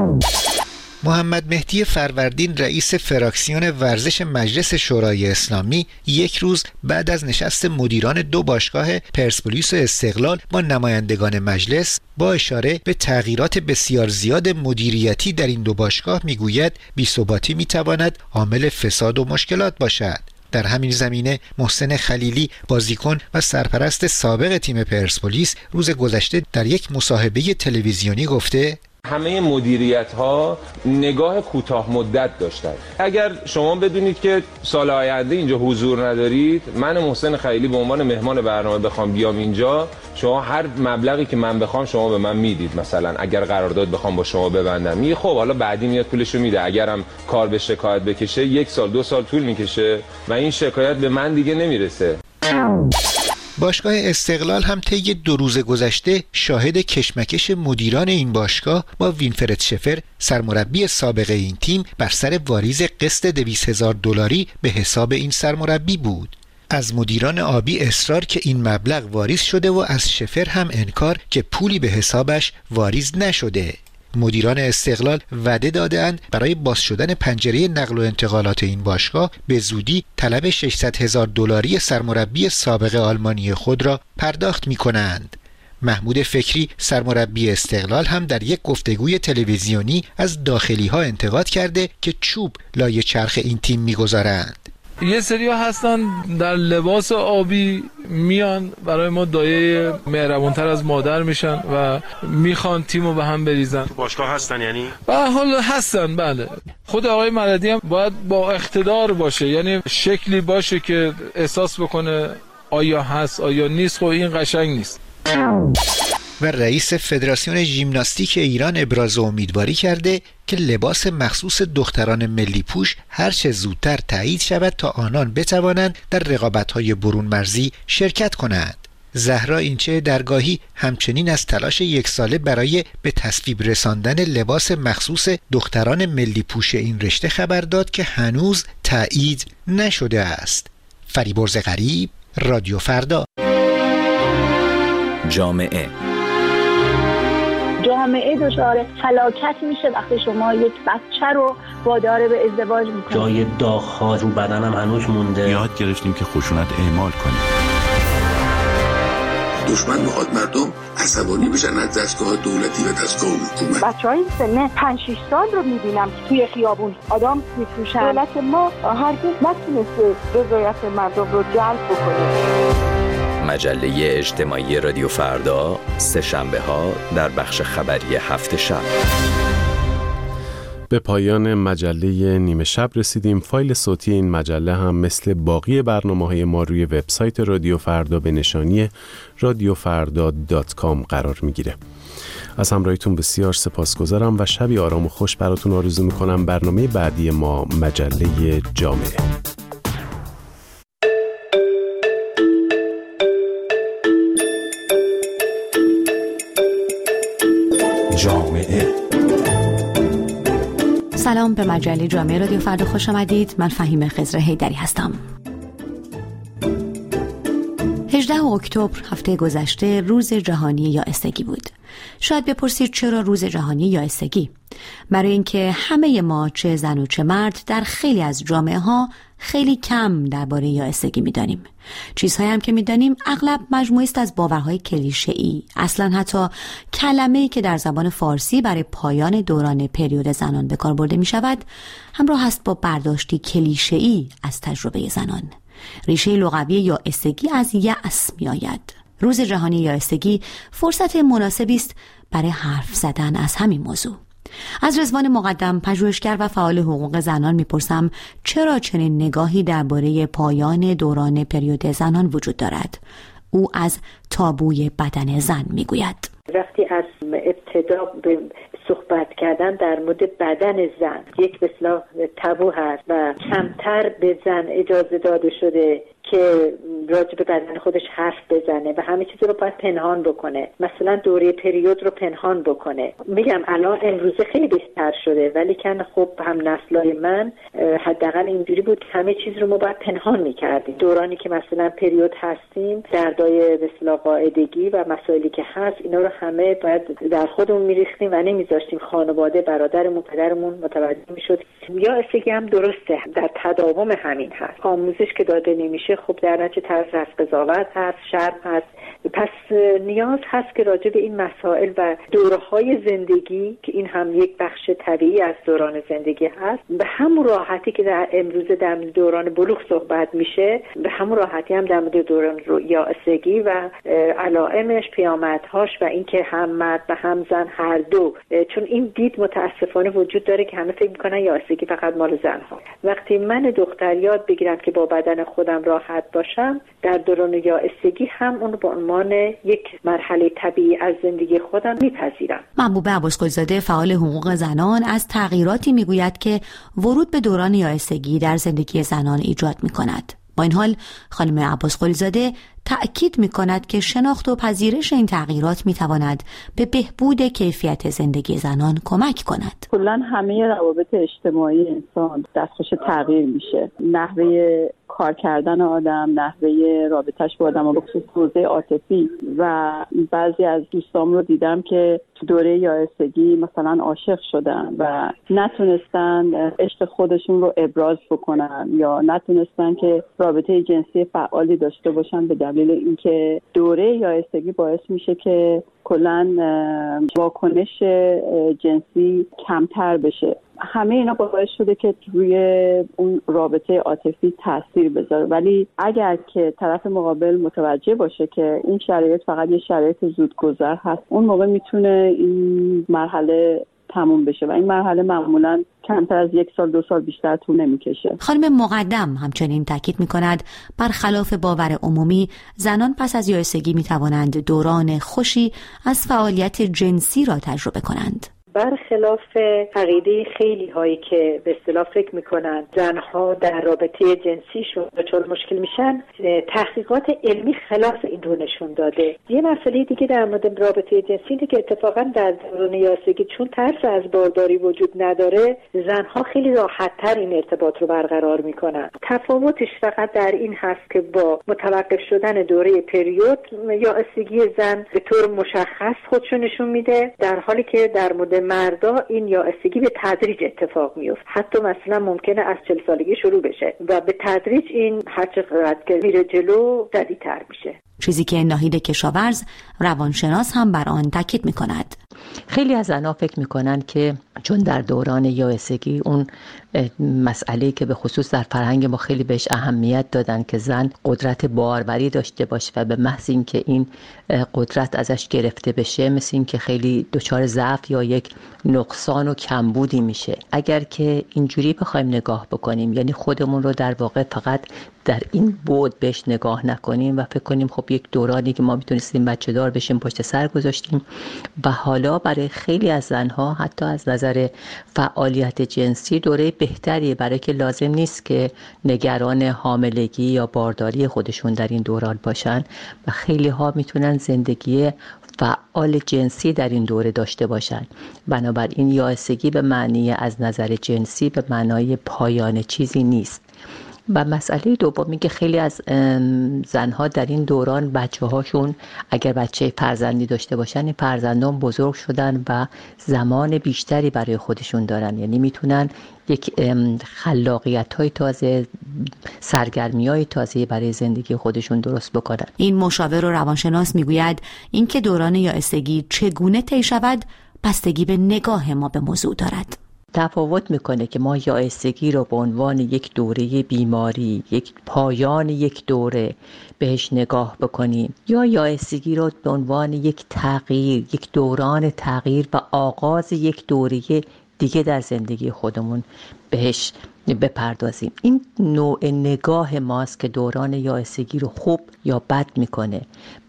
محمد مهدی فروردین رئیس فراکسیون ورزش مجلس شورای اسلامی یک روز بعد از نشست مدیران دو باشگاه پرسپولیس و استقلال با نمایندگان مجلس با اشاره به تغییرات بسیار زیاد مدیریتی در این دو باشگاه میگوید بی‌ثباتی میتواند عامل فساد و مشکلات باشد. در همین زمینه محسن خلیلی بازیکن و سرپرست سابق تیم پرسپولیس روز گذشته در یک مصاحبه تلویزیونی گفته همه مدیریت ها نگاه کوتاه مدت داشتن. اگر شما بدونید که سال آینده اینجا حضور ندارید، من محسن خلیلی به عنوان مهمان برنامه بخوام بیام اینجا، شما هر مبلغی که من بخوام شما به من میدید. مثلا اگر قرارداد بخوام با شما ببندم، میگه خب حالا بعدی میاد پولشو میده. اگرم کار به شکایت بکشه یک سال دو سال طول میکشه و این شکایت به من دیگه نمیرسه. باشگاه استقلال هم طی دو روز گذشته شاهد کشمکش مدیران این باشگاه با وینفرد شفر سرمربی سابق این تیم بر سر واریز قسط دویست هزار دلاری به حساب این سرمربی بود. از مدیران آبی اصرار که این مبلغ واریز شده و از شفر هم انکار که پولی به حسابش واریز نشده. مدیران استقلال وعده داده‌اند برای باز شدن پنجره نقل و انتقالات این باشگاه به زودی طلب ششصد هزار دلاری سرمربی سابق آلمانی خود را پرداخت می‌کنند. محمود فکری سرمربی استقلال هم در یک گفتگوی تلویزیونی از داخلی‌ها انتقاد کرده که چوب لای چرخ این تیم می‌گذارند. یه سری ها هستن در لباس آبی میان برای ما دایه مهربونتر از مادر میشن و میخوان تیمو به هم بریزن. تو باشگاه هستن یعنی؟ به حال هستن بله. خود آقای ملدی هم باید با اقتدار باشه، یعنی شکلی باشه که احساس بکنه آیا هست آیا نیست. خب این قشنگ نیست. و رئیس فدراسیون ژیمناستیک ایران ابراز امیدواری کرده که لباس مخصوص دختران ملی پوش هر چه زودتر تایید شود تا آنان بتوانند در رقابت‌های برون مرزی شرکت کنند. زهرا اینچه درگاهی همچنین از تلاش یک ساله برای به تصویب رساندن لباس مخصوص دختران ملی پوش این رشته خبر داد که هنوز تایید نشده است. فریبرز غریب، رادیو فردا. جامعه جامعه دچار فلاکت میشه وقتی شما یک بچه رو وادار به ازدواج میکنید. جای داغ‌ها رو بدنم هنوز مونده. یاد گرفتیم که خشونت اعمال کنیم. دشمن میخواد مردم عصبانی بشن از دستگاه دولتی و دستگاه حکومت. بچهای سن پنج شش سال رو میبینم که توی خیابون آدم میفروشن. دولت ما هرگز نتونسته رضایت مردم رو جلب بکنه. مجله اجتماعی رادیو فردا سه شنبه ها در بخش خبری هفت شب. به پایان مجله نیمه شب رسیدیم. فایل صوتی این مجله هم مثل باقی برنامه‌های ما روی وبسایت رادیو فردا به نشانی رادیو فردا دات کام قرار میگیره. از همراهیتون بسیار سپاسگزارم و شبی آرام و خوش براتون آرزو میکنم. برنامه بعدی ما مجله جامعه. جامعه. سلام، به مجله جامعه رادیو فردا خوش آمدید. من فهیم خضر حیدری هستم. هجدهم اکتبر هفته گذشته روز جهانی یائسگی بود. شاید بپرسید چرا روز جهانی یائسگی؟ برای اینکه همه ما چه زن و چه مرد در خیلی از جامعه ها خیلی کم درباره یائسگی می‌دانیم. چیزهایی هم که می‌دانیم اغلب مجموعه است از باورهای کلیشه‌ای. اصلاً حتی کلمه‌ای که در زبان فارسی برای پایان دوران پریود زنان به کار برده می‌شود همراه است با برداشتی کلیشه‌ای از تجربه زنان. ریشه لغوی یائسگی از یأس می‌آید. روز جهانی یائسگی فرصت مناسبی است برای حرف زدن از همین موضوع. از رضوان مقدم، پژوهشگر و فعال حقوق زنان میپرسم چرا چنین نگاهی درباره پایان دوران پریود زنان وجود دارد. او از تابوی بدن زن میگوید. وقتی از ابتدا به صحبت کردن در مورد بدن زن یک به اصطلاح تابو هست و کمتر به زن اجازه داده شده که راجع به بدن خودش حرف بزنه و همه چیز رو باید پنهان بکنه، مثلا دوره پریود رو پنهان بکنه. میگم الان امروزه خیلی بهتر شده، ولی که خب هم نسلای من حداقل اینجوری بود که همه چیز رو ما باید پنهان میکردیم. دورانی که مثلا پریود هستیم، دردای به اصطلاح قاعدگی و مسائلی که هست، اینا رو همه باید در خودمون میریختیم و نمیذاشتیم خانواده، برادرمون، پدرمون متوجه میشد. یا استگی هم درسته در تداوم همین هست. آموزش که داده نمیشه خب در نتیجه طرز از قضاوت هست، شرم هست. پس نیاز هست که راجع به این مسائل و دوره‌های زندگی که این هم یک بخش طبیعی از دوران زندگی هست، به همون راحتی که در امروزه در دوران بلوغ صحبت میشه، به همون راحتی هم در مورد دوران یائسگی و علائمش، پیامدهاش و اینکه هم مرد و هم زن هر دو، چون این دید متاسفانه وجود داره که همه فکر میکنن یائسگی فقط مال زن‌ها. وقتی من دختر یاد بگیرم که با بدن خودم راحت باشم، در دوران یائسگی هم اون با عنوان یک مرحله طبیعی از زندگی خودم میپذیرم. محبوبه عباسقلی‌زاده، فعال حقوق زنان، از تغییراتی میگوید که ورود به دوران یائسگی در زندگی زنان ایجاد میکند. با این حال خانم عباسقلی‌زاده تأکید می‌کند که شناخت و پذیرش این تغییرات می‌تواند به بهبود کیفیت زندگی زنان کمک کند. کلاً همه روابط اجتماعی انسان دستخوش تغییر میشه. نحوه کار کردن آدم، نحوه رابطش با آدم، به خصوص حوزه عاطفی، و بعضی از دوستام رو دیدم که تو دوره یائسگی مثلا عاشق شدن و نتونستن عشق خودشون رو ابراز بکنن یا نتونستن که رابطه جنسی فعالی داشته باشن به دلیل اینکه دوره یائسگی باعث میشه که کلاً واکنش جنسی کمتر بشه. همه اینا باعث شده که روی اون رابطه عاطفی تاثیر بذاره، ولی اگر که طرف مقابل متوجه باشه که این شرایط فقط یه شرایط زودگذر هست، اون موقع میتونه این مرحله تموم بشه و این مرحله معمولاً کمتر از یک سال دو سال بیشتر طول نمیکشه. خانم مقدم همچنین تاکید میکند برخلاف باور عمومی، زنان پس از یائسگی میتوانند دوران خوشی از فعالیت جنسی را تجربه کنند. برخلاف عقیده خیلی هایی که به اصطلاح فکر میکنن زنها در رابطه جنسیشون دچار مشکل میشن، تحقیقات علمی خلاف این رو نشون داده. یه مسئله دیگه در مورد رابطه جنسی اینه که اتفاقا در دوران یائسگی چون ترس از بارداری وجود نداره، زنها خیلی راحت‌تر این ارتباط رو برقرار میکنن. تفاوتش فقط در این هست که با متوقف شدن دوره پریود یائسگی زن به طور مشخص خودشو نشون میده، در حالی که در مورد مردا این یائسگی به تدریج اتفاق میفته. حتی مثلا ممکنه از چهل سالگی شروع بشه و به تدریج این هر چقدر که میره جلو شدیدتر میشه. چیزی که ناهید کشاورز روانشناس هم بر آن تاکید میکند. خیلی از زنها فکر میکنن که چون در دوران یائسگی اون مسئله که به خصوص در فرهنگ ما خیلی بهش اهمیت دادن که زن قدرت باروری داشته باشه و به محض این که این قدرت ازش گرفته بشه مثل این که خیلی دچار ضعف یا یک نقصان و کمبودی میشه. اگر که اینجوری بخوایم نگاه بکنیم، یعنی خودمون رو در واقع فقط در این بود بهش نگاه نکنیم و فکر کنیم خب یک دورانی که ما میتونستیم بچه دار بشیم پشت سر گذاشتیم و حالا برای خیلی از زنها حتی از نظر فعالیت جنسی دوره بهتریه، برای که لازم نیست که نگران حاملگی یا بارداری خودشون در این دوران باشن و خیلی ها میتونن زندگی فعال جنسی در این دوره داشته باشن. بنابراین یائسگی به معنی از نظر جنسی به معنای پایان چیزی نیست. و مسئله دومی که خیلی از زنها در این دوران بچه هاشون اگر بچه فرزندی داشته باشن، این فرزندان بزرگ شدن و زمان بیشتری برای خودشون دارن، یعنی میتونن یک خلاقیت های تازه، سرگرمی های تازه برای زندگی خودشون درست بکنن. این مشاور و روانشناس میگوید اینکه دوران یائسگی چگونه طی شود بستگی به نگاه ما به موضوع دارد. تفاوت میکنه که ما یائسگی رو به عنوان یک دوره بیماری، یک پایان یک دوره بهش نگاه بکنیم یا یائسگی رو به عنوان یک تغییر، یک دوران تغییر و آغاز یک دوره دیگه در زندگی خودمون بهش بپردازیم. این نوع نگاه ماست که دوران یائسگی رو خوب یا بد میکنه.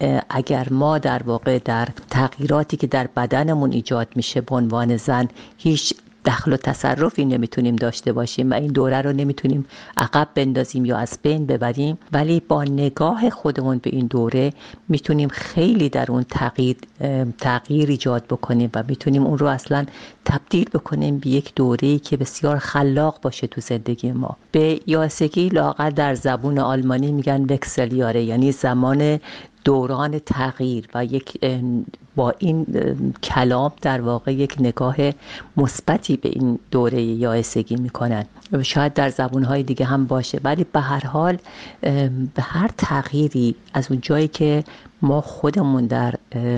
اگر ما در واقع در تغییراتی که در بدنمون ایجاد میشه به عنوان زن هیچ دخل و تصرفی نمیتونیم داشته باشیم و این دوره رو نمیتونیم عقب بندازیم یا از بین ببریم، ولی با نگاه خودمون به این دوره میتونیم خیلی در اون تغییر تغییر ایجاد بکنیم و میتونیم اون رو اصلا تبدیل بکنیم به یک دوره‌ای که بسیار خلاق باشه تو زندگی ما. به یائسگی لااقل در زبون آلمانی میگن وکسلیاره، یعنی زمان دوران تغییر و یک با این کلام در واقع یک نگاه مثبتی به این دوره یائسگی میکنن. شاید در زبونهای دیگه هم باشه، ولی به هر حال به هر تغییری از اون جایی که ما خودمون در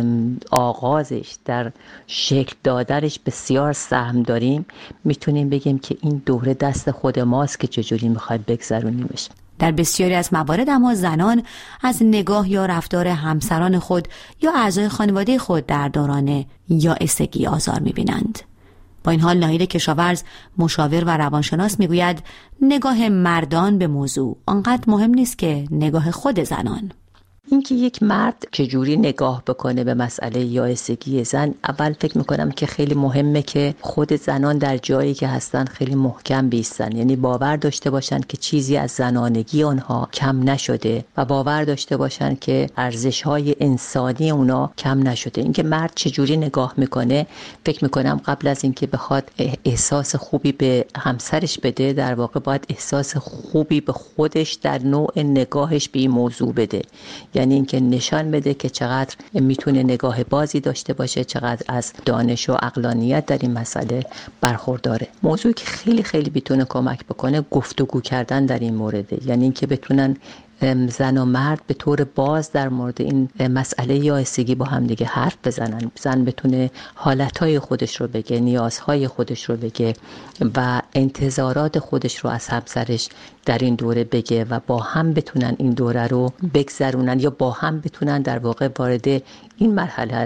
آغازش، در شکل دادنش بسیار سهم داریم، میتونیم بگیم که این دوره دست خود ماست که چجوری میخوایم بگذرونیمش. در بسیاری از موارد اما زنان از نگاه یا رفتار همسران خود یا اعضای خانواده خود در دوران یائسگی آزار می‌بینند. با این حال ناهید کشاورز مشاور و روانشناس میگوید نگاه مردان به موضوع آنقدر مهم نیست که نگاه خود زنان. اینکه یک مرد چجوری نگاه بکنه به مسئله یائسگی زن، اول فکر میکنم که خیلی مهمه که خود زنان در جایی که هستن خیلی محکم بیستن، یعنی باور داشته باشن که چیزی از زنانگی اونها کم نشده و باور داشته باشن که ارزش‌های انسانی اونا کم نشده. اینکه مرد چجوری نگاه میکنه، فکر میکنم قبل از اینکه بخواد احساس خوبی به همسرش بده، در واقع باید احساس خوبی به خودش در نوع نگاهش به این موضوع بده، یعنی اینکه نشان بده که چقدر میتونه نگاه بازی داشته باشه، چقدر از دانش و عقلانیت در این مسئله برخورداره. موضوعی که خیلی خیلی میتونه کمک بکنه گفتگو کردن در این مورد، یعنی اینکه بتونن زن و مرد به طور باز در مورد این مسئله یائسگی با هم دیگه حرف بزنن. زن بتونه حالتهای خودش رو بگه، نیازهای خودش رو بگه و انتظارات خودش رو از همسرش در این دوره بگه و با هم بتونن این دوره رو بگذرونن یا با هم بتونن در واقع وارد این مرحله از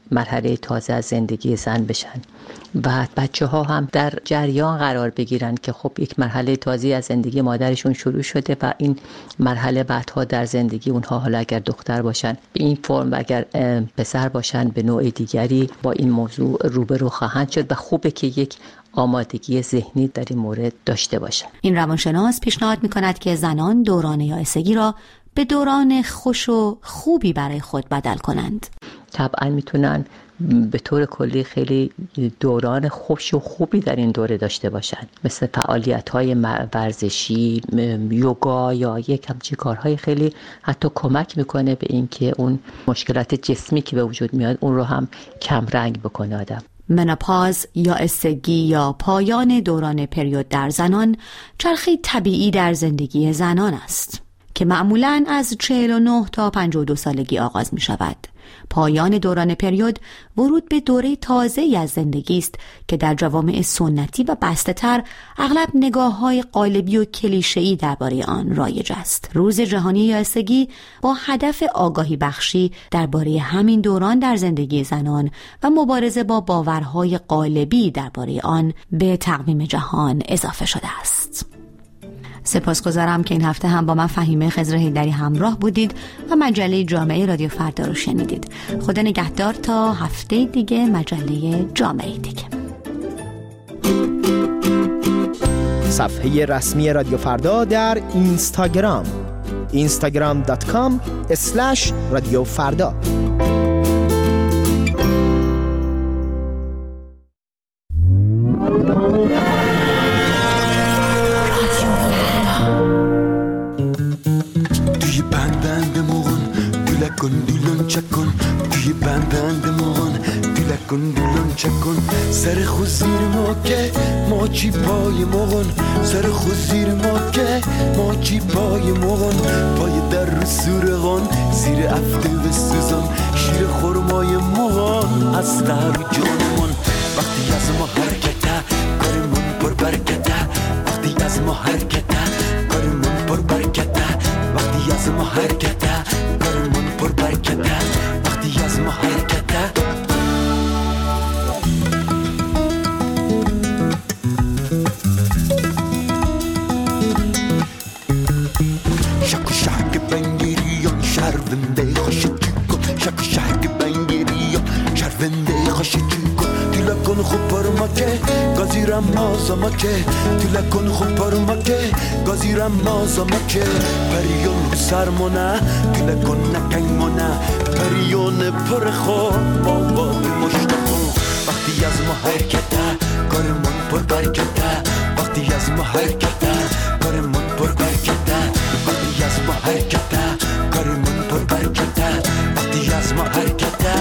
مرحله تازه از زندگی زن بشن و بچه ها هم در جریان قرار بگیرن که خب یک مرحله تازه از زندگی مادرشون شروع شده و این مرحله بعدها در زندگی اونها، حالا اگر دختر باشن به این فرم و اگر پسر باشن به نوع دیگری، با این موضوع روبرو خواهند شد و خوبه که یک آمادگی ذهنی در این مورد داشته باشن. این روانشناس پیشنهاد می‌کند که زنان دوران یائسگی را به دوران خوش و خوبی برای خود بدل کنند. طبعا میتونن به طور کلی خیلی دوران خوش و خوبی در این دوره داشته باشن، مثل فعالیت‌های ورزشی، یوگا یا یک همچین کارهای خیلی حتی کمک میکنه به اینکه اون مشکلات جسمی که به وجود میاد اون رو هم کم رنگ بکنه آدم. منوپاز یا یائسگی یا پایان دوران پریود در زنان چرخی طبیعی در زندگی زنان است که معمولاً از چهل و نه تا پنجاه و دو سالگی آغاز می شود. پایان دوران پریود ورود به دوره تازه‌ای از زندگی است که در جوامع سنتی و بسته‌تر اغلب نگاه‌های قالبی و کلیشه‌ای درباره آن رایج است. روز جهانی یائسگی با هدف آگاهی بخشی درباره همین دوران در زندگی زنان و مبارزه با باورهای قالبی درباره آن به تقویم جهان اضافه شده است. سپاسگزارم که این هفته هم با من فهیمه خضر حیدری همراه بودید و مجله جامعه رادیو فردا رو شنیدید. خدا نگهدار تا هفته دیگه، مجله جامعه دیگه. صفحه رسمی رادیو فردا در اینستاگرام اینستاگرام دات کام اسلش رادیو فردا. سر خود زیر ما که ماچی پای مغن، سر خود زیر ما که ماچی پای مغن، پای در رو سورغان زیر افته و سوزان، شیر خورمای مغن از در جانمون. وقتی از ما حرکته کارمون پر برکته، وقتی از ما حرکته کارمون پر برکته، وقتی از ما حرکته کارمون پر برکته، وقتی از ما حرکته. شرونده خوش چیکن شک شک بنگیریم شرونده خوش چیکن تیلا کن خوب پر مکه گازیرم مازا مکه تیلا کن خوب پر مکه گازیرم مازا مکه پریون رو سرمونه تیلا کن نکنگ مونه پریون پر خواب بابای مشتاقو. وقتی از ما حرکته کارمون پر برکته، وقتی از ما حرکته کارمون پر برکته، وقتی از ما حرکته کارمون پر برکته، وقتی از ما حرکته.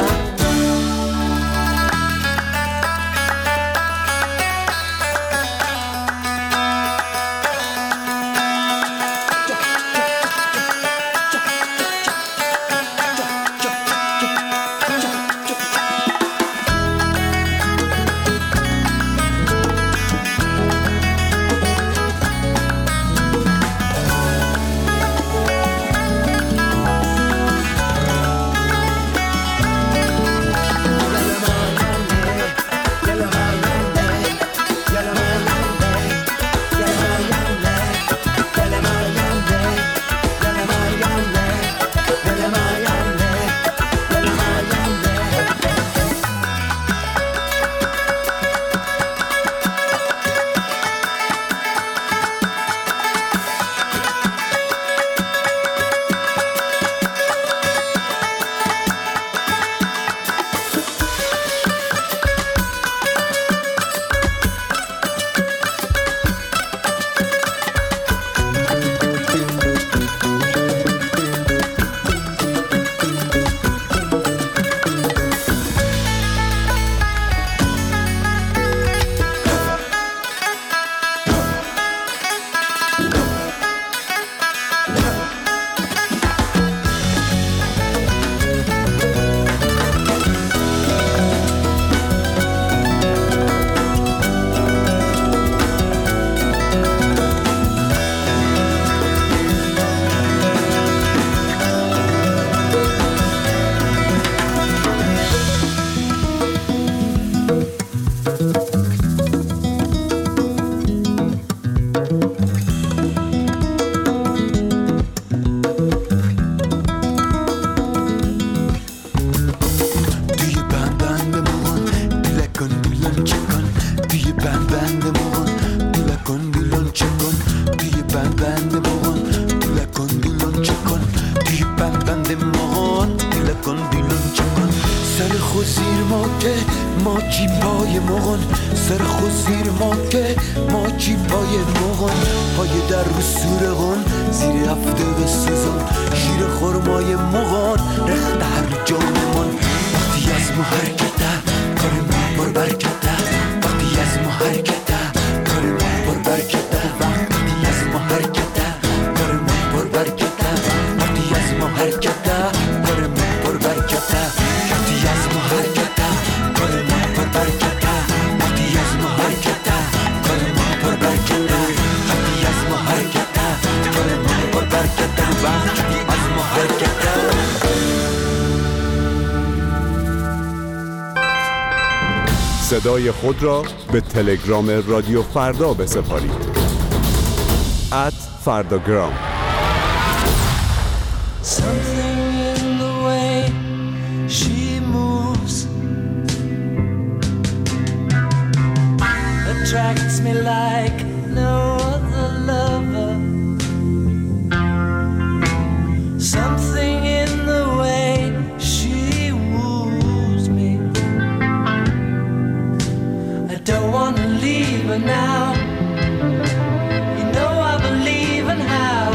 دیلان چکن توی بند بند مغان دیلا کن دیلان چکن توی بند بند مغان دیلا کن دیلان چکن توی بند بند مغان دیلا کن دیلان چکن سر خوزیر ما که ما چی پای مغان سر خوزیر ما که ما چی پای مغان پای در رو سورغان زیر هفته به سزان شیر خورمای مغان رخت هر جانمان وقتی از ما حرکته کار ما بر برکته وقتی از ما حرکته کار ما بر برکته وقتی از ما حرکته کار ما بر برکته وقتی از ما حرکته کار ما بر برکته وقتی از ما حرکته کار ما بر برکته وقتی از ما حرکته کار ما بر برکته وقتی از ما حرکته کار ما بر برکته وقتی از ما حرکته. صدای خود را به تلگرام رادیو فردا بسپارید. ات فرداگرام. Something in the way she moves attracts me like no other lover. Something in the way she woos me. I don't want to leave her now. You know I believe in how.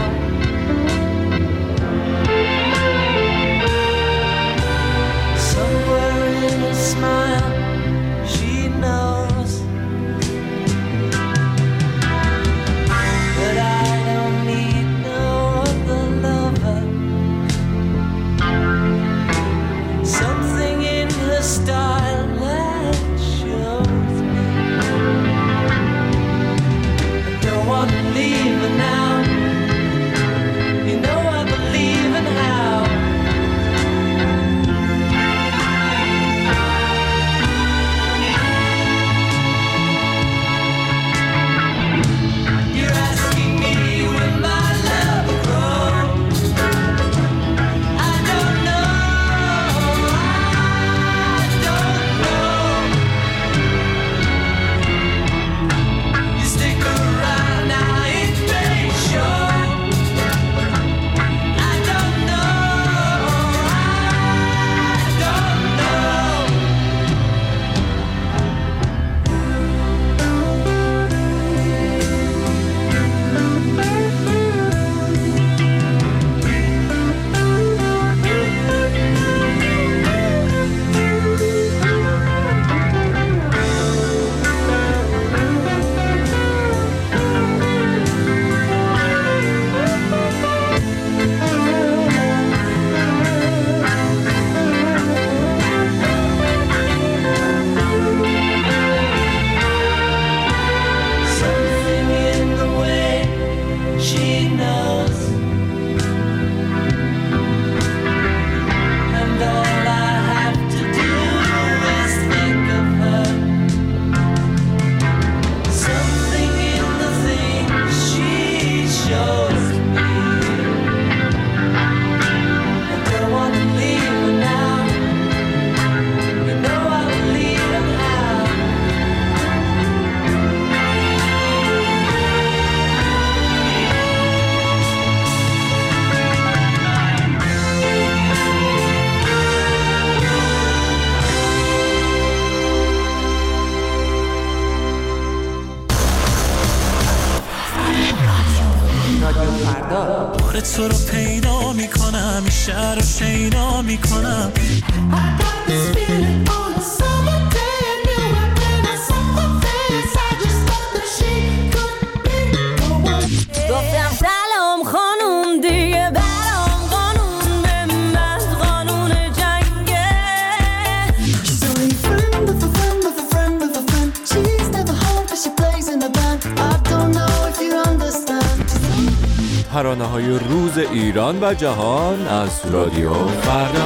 Somewhere in a smile she knows that I don't need no other lover. Something in her style that shows me I don't want to leave her now. You know I believe in how. You're asking me when my love will grow. I don't know, I don't know. You stick around now, it may show. I don't know, I don't know. Something in the way she knows, and all I have to do is think of her. Something in the things she shows me. I don't want to leave her now. You know I believe in how. بار تو رو پیدا میکنم، شهر رو شیدا میکنم. گفتم سلام خانوم دیگه برام قانون به من قانون جنگه. She's only a friend of a friend of a friend of a friend. She's never home but she plays in a band. I don't know if you understand. ترانه‌های روز ایران و جهان از رادیو فردا.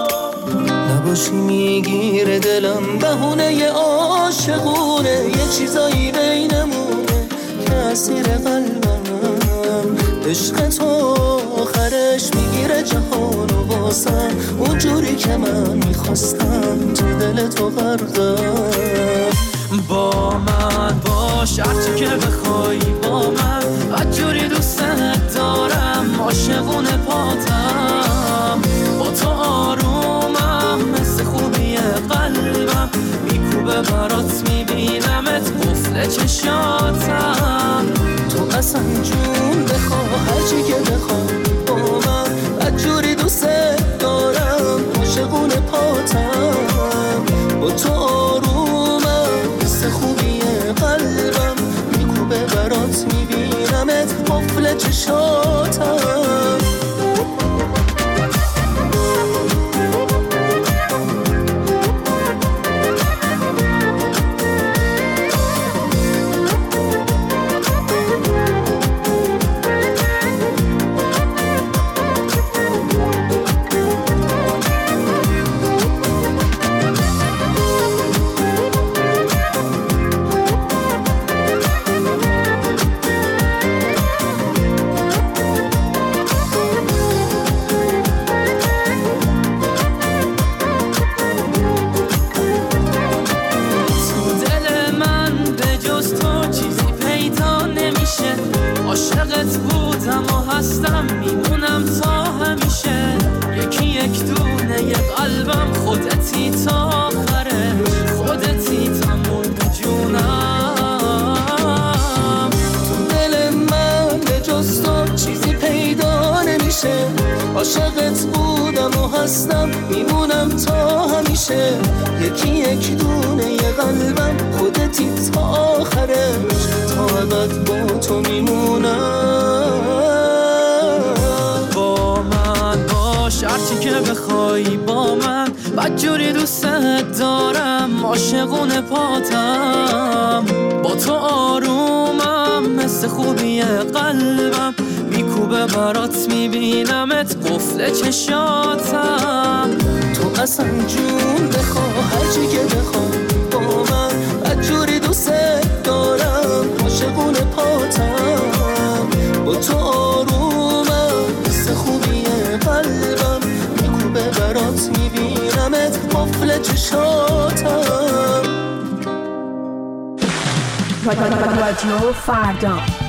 نباشی میگیره دلم بهونه عاشقونه، یه چیز چیزایی بینمونه که اسیر قلبم، عشق تو آخرش میگیره جهان و واسم، اونجوری که من میخواستم تو دل تو غرقم. با من باش هرچی که بخوای با من، بدجوری دوستت دارم عاشقونه پاتم، با تو آرومم مثل خوبی قلبم، میکوبه برات میبینمت قفل چشاتم. تو اصلا جون بخواه هرچی که بخوای با من، بدجوری دوستت دارم عاشقونه پاتم، با تو آرومم مثل خوبی قلبم، میکوبه برات میبینمت قفل چشاتم. عاشقت بودم و هستم میمونم تا همیشه، یکی یک دونه یک قلبم، خودتی تا آخرش، خودتی تموم جونم. تو دل من به جز تو چیزی پیدا نمیشه، عاشقت بودم و هستم میمونم تا همیشه، یکی یک دونه یک قلبم، خودتی تا آخرش، تا ابد با تو میمونم. با من باش هرچی که بخوای با من، بدجوری دوستت دارم عاشقونه پاتم، با تو آرومم مثل خوبی قلبم، میکوبه برات میبینمت قفل چشاتم. تو اصلا جون بخواه هرچی که بخوای با من، بدجوری دوستت دارم عاشقونه پاتم، با تو آرومم مثل خوبی قلبم، میکوبه برات میبینمت قفل چشاتم. رادیو فردا.